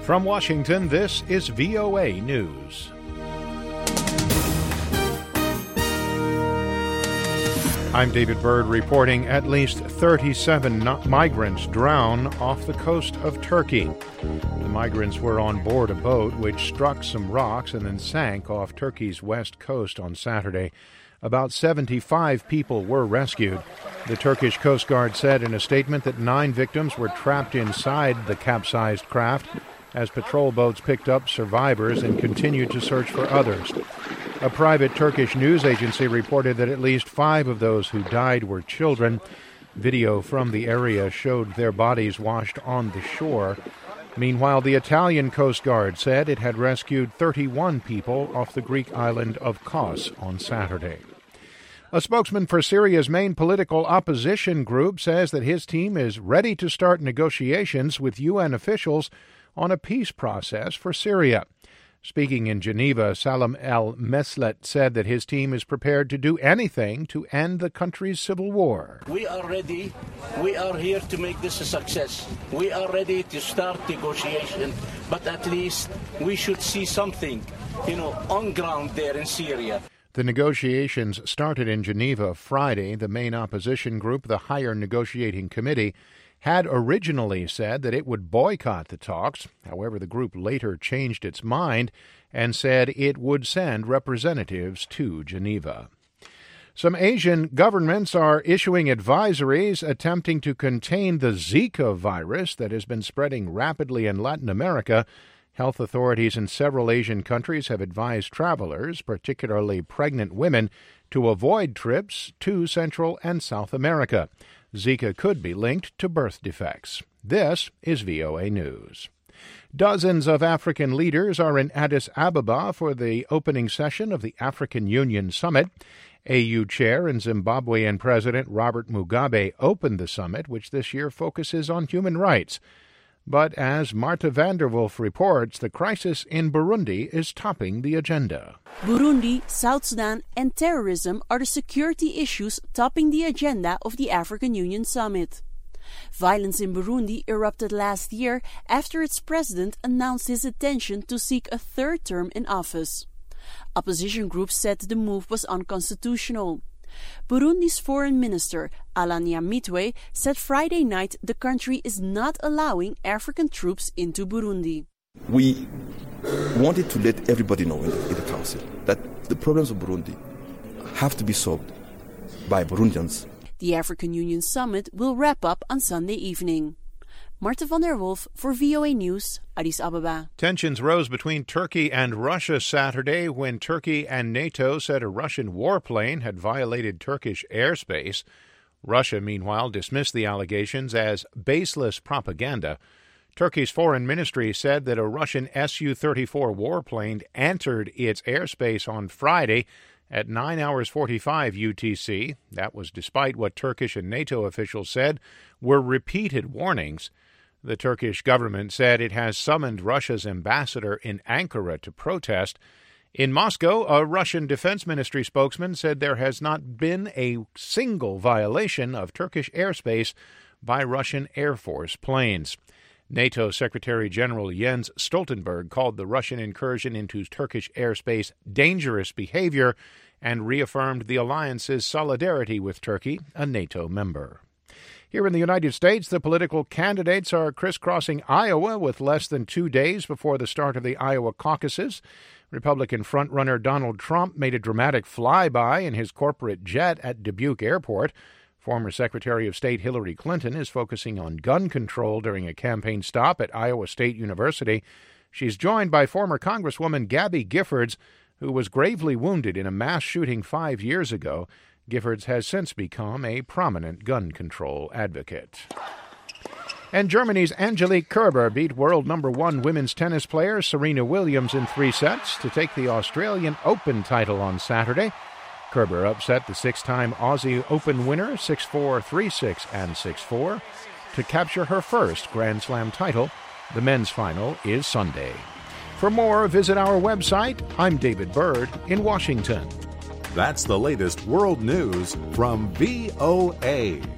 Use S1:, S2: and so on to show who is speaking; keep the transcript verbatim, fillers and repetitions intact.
S1: From Washington, this is V O A News. I'm David Byrd reporting at least thirty-seven migrants drown off the coast of Turkey. The migrants were on board a boat which struck some rocks and then sank off Turkey's west coast on Saturday. About seventy-five people were rescued. The Turkish Coast Guard said in a statement that nine victims were trapped inside the capsized craft as patrol boats picked up survivors and continued to search for others. A private Turkish news agency reported that at least five of those who died were children. Video from the area showed their bodies washed on the shore. Meanwhile, the Italian Coast Guard said it had rescued thirty-one people off the Greek island of Kos on Saturday. A spokesman for Syria's main political opposition group says that his team is ready to start negotiations with U N officials on a peace process for Syria. Speaking in Geneva, Salam al-Meslet said that his team is prepared to do anything to end the country's civil war.
S2: We are ready. We are here to make this a success. We are ready to start negotiation, but at least we should see something, you know, on ground there in Syria.
S1: The negotiations started in Geneva Friday. The main opposition group, the Higher Negotiating Committee, had originally said that it would boycott the talks. However, the group later changed its mind and said it would send representatives to Geneva. Some Asian governments are issuing advisories attempting to contain the Zika virus that has been spreading rapidly in Latin America. Health authorities in several Asian countries have advised travelers, particularly pregnant women, to avoid trips to Central and South America. Zika could be linked to birth defects. This is V O A News. Dozens of African leaders are in Addis Ababa for the opening session of the African Union Summit. A U Chair and Zimbabwean President Robert Mugabe opened the summit, which this year focuses on human rights. But as Marta Vanderwolf reports, the crisis in Burundi is topping the agenda.
S3: Burundi, South Sudan, and terrorism are the security issues topping the agenda of the African Union Summit. Violence in Burundi erupted last year after its president announced his intention to seek a third term in office. Opposition groups said the move was unconstitutional. Burundi's foreign minister, Alain Nyamitwe, said Friday night the country is not allowing African troops into Burundi.
S4: We wanted to let everybody know in the, in the council that the problems of Burundi have to be solved by Burundians.
S3: The African Union Summit will wrap up on Sunday evening. Marta van der Wolf for V O A News, Addis Ababa.
S1: Tensions rose between Turkey and Russia Saturday when Turkey and NATO said a Russian warplane had violated Turkish airspace. Russia, meanwhile, dismissed the allegations as baseless propaganda. Turkey's foreign ministry said that a Russian S U thirty-four warplane entered its airspace on Friday at nine hours forty-five U T C. That was despite what Turkish and NATO officials said were repeated warnings. The Turkish government said it has summoned Russia's ambassador in Ankara to protest. In Moscow, a Russian Defense Ministry spokesman said there has not been a single violation of Turkish airspace by Russian Air Force planes. NATO Secretary General Jens Stoltenberg called the Russian incursion into Turkish airspace dangerous behavior and reaffirmed the alliance's solidarity with Turkey, a NATO member. Here in the United States, the political candidates are crisscrossing Iowa with less than two days before the start of the Iowa caucuses. Republican frontrunner Donald Trump made a dramatic flyby in his corporate jet at Dubuque Airport. Former Secretary of State Hillary Clinton is focusing on gun control during a campaign stop at Iowa State University. She's joined by former Congresswoman Gabby Giffords, who was gravely wounded in a mass shooting five years ago. Giffords has since become a prominent gun control advocate. And Germany's Angelique Kerber beat world number one women's tennis player Serena Williams in three sets to take the Australian Open title on Saturday. Kerber upset the six-time Aussie Open winner six four, three six, and six four to capture her first Grand Slam title. The men's final is Sunday. For more, visit our website. I'm David Byrd in Washington.
S5: That's the latest world news from V O A.